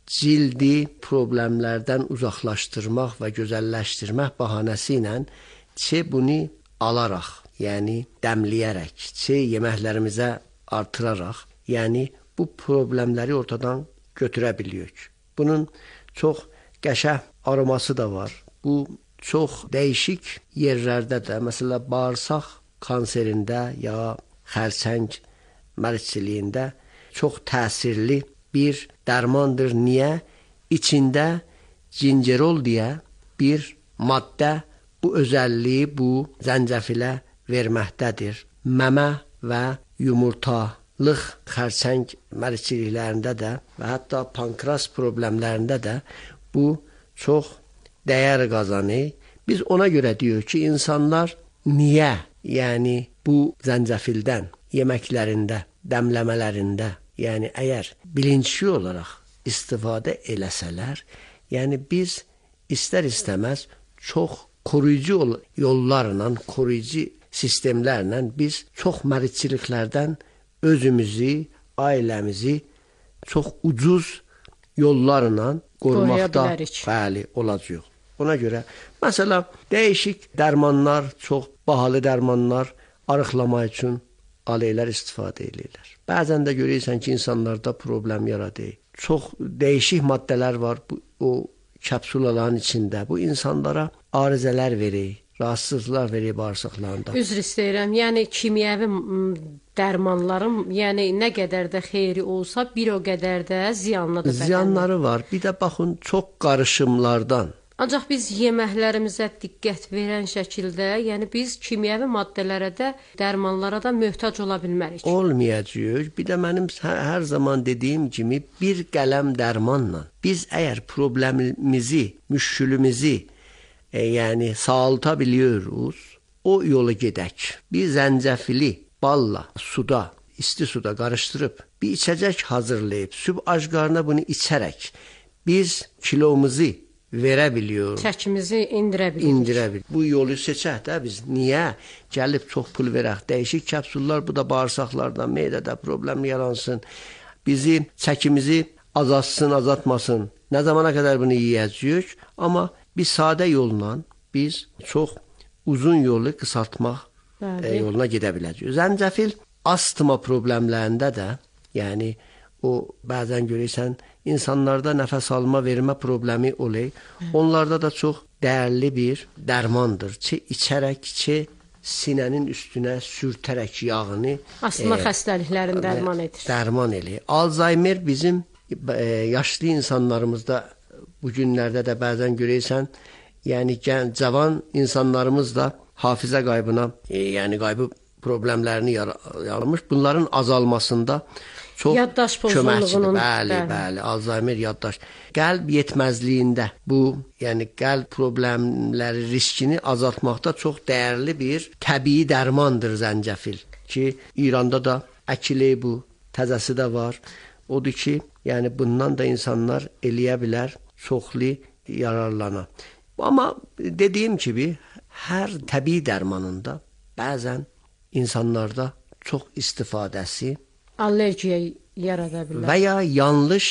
Speaker 11: cildi problemlərdən uzaqlaşdırmaq və gözəlləşdirmək bahanəsi ilə çə bunu alaraq, yəni dəmləyərək, çə yeməklərimizə artıraraq, yəni bu problemləri ortadan götürə biliyoruz. Bunun çox qəşəng aroması da var. Bu çox dəyişik yerlərdə də, məsələn, bağırsaq kanserində ya xərçəng mərciliyində çox təsirli bir dərmandır. Niyə? İçində gingerol deyə bir maddə bu özəlliyi bu zəncəfilə verməkdədir. Məmə və yumurtalıq xərçəng mərciliklərində də və hətta pankreas problemlərində də bu çox dəyər qazanır. Biz ona görə deyirik ki, insanlar niyə, yəni bu zəncəfildən yeməklərində, dəmləmələrində, yəni əgər bilinçli olaraq istifadə eləsələr, yəni biz istər-istəməz çox koruyucu yollarla, koruyucu sistemlərlə biz çox mərciliklərdən özümüzü, ailəmizi çox ucuz yollarla qorumaqda bəli olacaq. Ona görə məsələn dəyişik dərmanlar, çox bahalı dərmanlar arıqlamaq üçün aleylər istifadə edirlər. Bəzən də görürsən ki, insanlarda problem yaradır. Çox dəyişik maddələr var bu o kapsulaların içində. Bu insanlara arızələr verir, rahatsızlıqlar verir bağırsaqlarında.
Speaker 8: Üzr istəyirəm. Yəni kimyəvi dərmanların, yəni nə qədər də xeyri olsa, bir o qədər də ziyanlıdır bədənə.
Speaker 11: Ziyanları var. Bir də baxın, çox qarışımlardan.
Speaker 8: Ancaq biz yeməklərimizə diqqət verən şəkildə, yəni biz kimyəvi maddələrə də, dərmanlara da möhtac ola bilmərik.
Speaker 11: Olmayacaq. Bir də mənim hər zaman dediyim kimi bir qələm dərmanla biz əgər problemimizi, müşkülümüzü e, yəni sağalta biliyoruz, o yolu gedək. Bir zəncəfili balla, suda, isti suda qarışdırıb bir içəcək hazırlayıb, sübh acqarına bunu içərək biz kilomuzu verə biliyoruz.
Speaker 8: Çəkimizi indirə bilirik.
Speaker 11: İndirə bilirik. Bu yolu seçək də biz. Niyə? Gəlib çox pul verək. Dəyişik kapsullar, bu da bağırsaqlardan, mədədə problem yaransın. Bizi, çəkimizi azaltsın, azaltmasın. Nə zamana qədər bunu yiyəcəyik? Amma bir sadə yolla biz çox uzun yolu qısaltmaq e, yoluna gedə biləcəyik. Zəncəfil astma problemlərində də, yəni o bəzən görürsən, insanlarda nəfəs alma, vermə problemi olur. Onlarda da çox dəyərli bir dərmandır. Çi içərək, çi sinənin üstünə sürtərək yağını
Speaker 8: astma e, xəstəliklərini dərman edir.
Speaker 11: Dərman edir. Alzheimer bizim e, yaşlı insanlarımızda bu günlərdə də bəzən görürsən, yəni gənc, cavan insanlarımız da hafizə qaybına, e, yəni qaybı problemlərini yaramış. Bunların azalmasında çox
Speaker 8: yaddaş pozğunluğunun,
Speaker 11: bəli, bəli, Alzheimer yaddaş. Qəlb yetməzliyində bu, yəni qəlb problemləri riskini azaltmaqda çox dəyərli bir təbii dərmandır zəncəfil ki, İranda da əkili bu, təzəsi də var. Odur ki, yəni bundan da insanlar eləyə bilər, çoxlu yararlana. Amma dediyim kimi, hər təbii dərmanında bəzən insanlarda çox istifadəsi
Speaker 8: allergiya yarada bilər.
Speaker 11: Və ya yanlış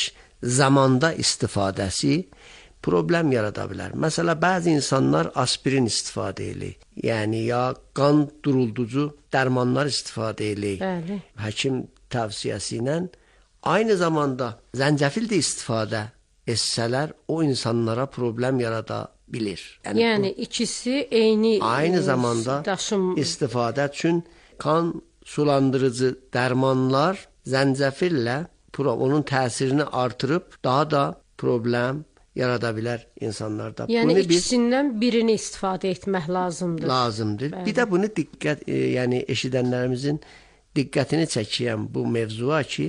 Speaker 11: zamanda istifadəsi problem yarada bilər. Məsələn, bəzi insanlar aspirin istifadə edir. Yəni ya qan durulducu dərmanlar istifadə edir.
Speaker 12: Bəli.
Speaker 11: Həkim tavsiyəsi ilə aynı zamanda zəncəfil də istifadə etsələr o insanlara problem yarada bilir.
Speaker 12: Yəni, yəni bu, ikisi eyni
Speaker 11: aynı zamanda
Speaker 12: daşım...
Speaker 11: istifadə üçün kan sulandırıcı dərmanlar zəncəfillə onun təsirini artırıb daha da problem yarada bilər insanlarda.
Speaker 12: Yəni
Speaker 11: bunu
Speaker 12: ikisindən biz, birini istifadə etmək lazımdır.
Speaker 11: Lazımdır. Bəli. Bir də bunu diqqət, e, yəni eşidənlərimizin diqqətini çəkiyəm bu mövzuya ki,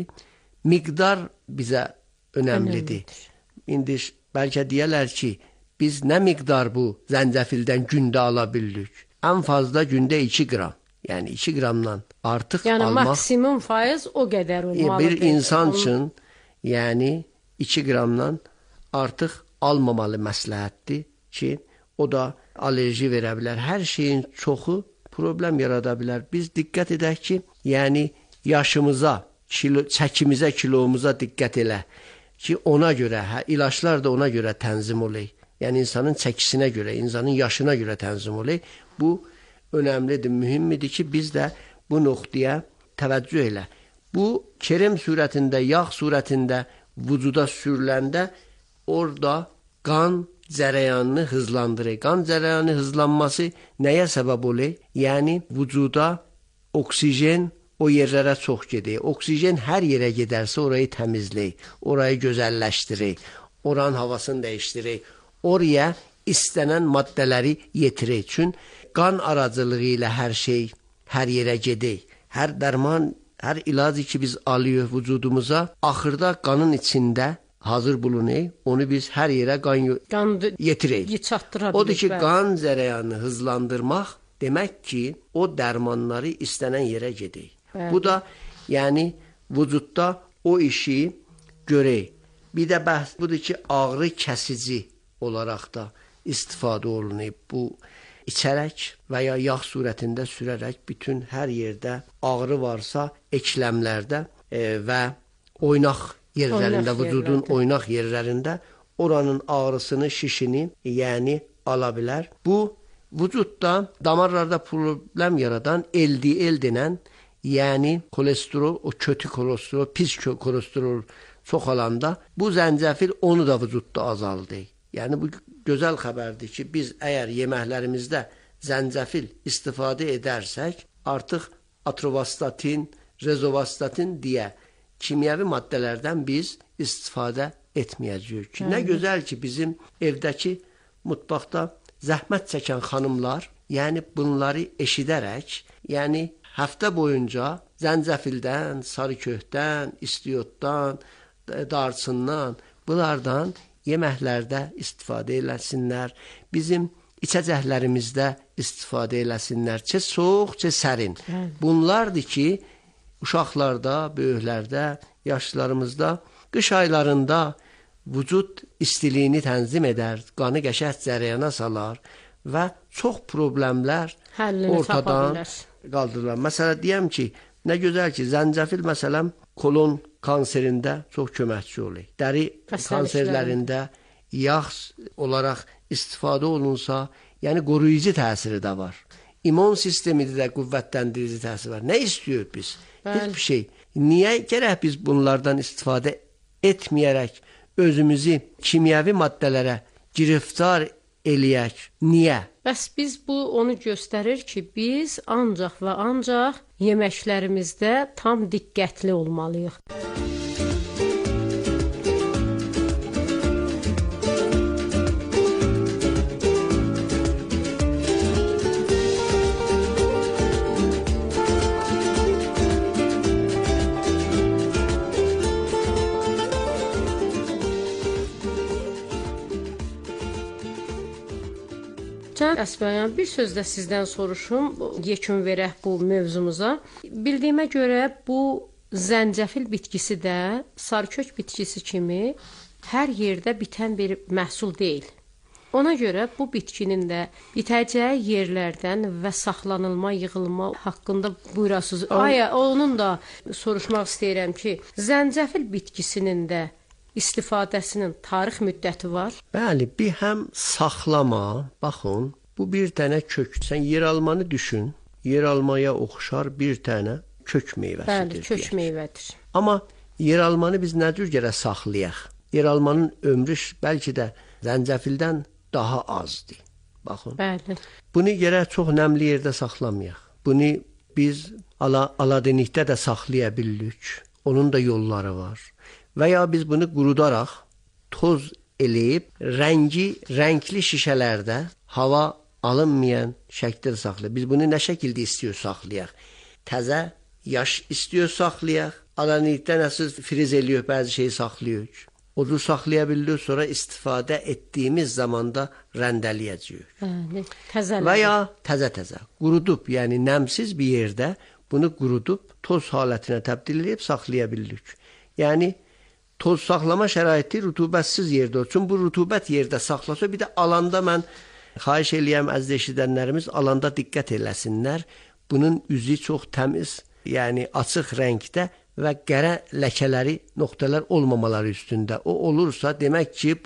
Speaker 11: miqdar bizə önəmlidir. Önəmlidir. İndi bəlkə deyərlər ki, biz nə miqdar bu zəncəfildən gündə ala bildik? Ən fazla gündə iki qram. Yəni iki qramdan artıq
Speaker 12: yəni,
Speaker 11: almaq.
Speaker 12: Yəni maksimum faiz o qədər olmalıdır.
Speaker 11: Bir insan üçün yəni iki qramdan artıq almamalı məsləhətdir ki, o da alerji verə bilər. Hər şeyin çoxu problem yarada bilər. Biz diqqət edək ki, yəni yaşımıza, kilo, çəkimizə, kilomuza diqqət elə ki, ona görə, hə, ilaçlar da ona görə tənzim olay. Yəni insanın çəkisinə görə, insanın yaşına görə tənzim olay. Bu önəmlidir, mühümmidir ki, biz də bu nöqtəyə təvəccüh elə. Bu krem surətində, yağ surətində vücuda sürüləndə orada qan cərəyanını hızlandırır. Qan cərəyanı hızlanması nəyə səbəb olur? Yəni vücuda oksigen o yerlərə çox gedir. Oksigen hər yerə gedərsə orayı təmizləyir, orayı gözəlləşdirir, oranın havasını dəyişdirir, oraya istənən maddələri yetirir. Çün qan aracılığı ilə hər şey hər yerə gedir. Hər dərman, hər ilacı ki biz alıyoruz vücudumuza, axırda qanın içində hazır bulunur. Onu biz hər yerə qan, qan yetiririk. Odur ki, qan cərəyanını hızlandırmaq demək ki, o dərmanları istənən yerə gedir. Bəli. Bu da yəni vücudda o işi görək. Bir də bəhs budur ki, ağrı kəsici olaraq da istifadə olunur. Bu içərək və ya yağ surətində sürərək bütün hər yerdə ağrı varsa eklemlərdə e, və oynaq yerlərində, oynaq vücudun yerlərdə. Oynaq yerlərində oranın ağrısını, şişini yəni ala bilər. Bu vücudda damarlarda problem yaradan L D L denən, yəni kolesterol, o kötü kolesterol, pis kolesterol çoxalanda bu zəncəfil onu da vücudda azaldır. Yəni bu gözəl xəbərdir ki, biz əgər yeməklərimizdə zəncəfil istifadə edərsək, artıq atrovastatin, rezovastatin deyə kimyəvi maddələrdən biz istifadə etməyəcəyik ki, nə gözəl ki, bizim evdəki mutfaqda zəhmət çəkən xanımlar, yəni bunları eşidərək, yəni həftə boyunca zəncəfildən, sarıkökdən, istiotdan, darçından, bunlardan yeməklərdə istifadə eləsinlər. Bizim içəcəklərimizdə istifadə eləsinlər. Çə soğuk, çə sərin. Bunlardır ki, uşaqlarda, böyüklərdə, yaşlılarımızda qış aylarında vücud istiliyini tənzim edər, qanı qəşəng cərəyana salar və çox problemlər həllini ortadan qaldırırlar. Məsələn, deyəm ki, nə gözəl ki, zəncəfil məsələn kolon kanserində çox köməkçi olur. Dəri kanserlərində yağ olaraq istifadə olunsa, yəni qoruyucu təsiri də var. İmmun sistemində də qüvvətlendirici təsiri var. Nə istiyor biz? Bəli. Hiçbir şey. Niyə gərək biz bunlardan istifadə etməyərək özümüzü kimyəvi maddələrə giriftar eləyək? Niyə?
Speaker 12: Bəs biz bu onu göstərir ki, biz ancaq və ancaq yeməklərimizdə tam diqqətli olmalıyıq. Cənab Əsbəyyan, bir söz də sizdən soruşum, yekun verək bu mövzumuza. Bildiyimə görə bu zəncəfil bitkisi də sarıkök bitkisi kimi hər yerdə bitən bir məhsul deyil. Ona görə bu bitkinin də bitəcəyi yerlərdən və saxlanılma, yığılma haqqında buyurasınız. Aya, onun da soruşmaq istəyirəm ki, zəncəfil bitkisinin də istifadəsinin tarix müddəti var?
Speaker 11: Bəli, bir həm saxlama, baxın, bu bir dənə kök. Sən yer almanı düşün. Yer almaya oxşar bir dənə kök meyvəsidir.
Speaker 12: Bəli, kök
Speaker 11: deyək.
Speaker 12: meyvədir.
Speaker 11: Amma yer almanı biz nə cür gərək saxlayaq? Yer almanın ömrü bəlkə də zəncəfildən daha azdır. Baxın.
Speaker 12: Bəli.
Speaker 11: Bunu gərək çox nəmli yerdə saxlamayaq. Bunu biz ala aladenikdə də saxlaya bilirik. Onun da yolları var. Və ya biz bunu qurudaraq toz eləyib rəngi rəngli şişələrdə hava alınmayan şəkildə saxlayaq. Biz bunu nə şəkildə istəyirik saxlayaq? Təzə yaş istəyirik saxlayaq. Aladenikdə nəsə friz eləyirik, bəzi şeyi saxlayırıq. Odur saxlaya bilirik, sonra istifadə etdiyimiz zamanda rəndələyəcəyik.
Speaker 12: Bəli, təzələr.
Speaker 11: Və ya təzə-təzə qurudub, yəni nəmsiz bir yerdə bunu qurudub toz halətinə təbdil edib saxlaya bilirik. Yəni toz saxlama şəraiti rütubətsiz yerdə olur. Çünki bu rütubət yerdə saxlasa, bir də alanda mən xahiş eləyəm əziz eşidənlərimiz alanda diqqət eləsinlər. Bunun üzü çox təmiz, yəni açıq rəngdə və qərə ləkələri, nöqtələr olmamaları üstündə. O olursa demək ki,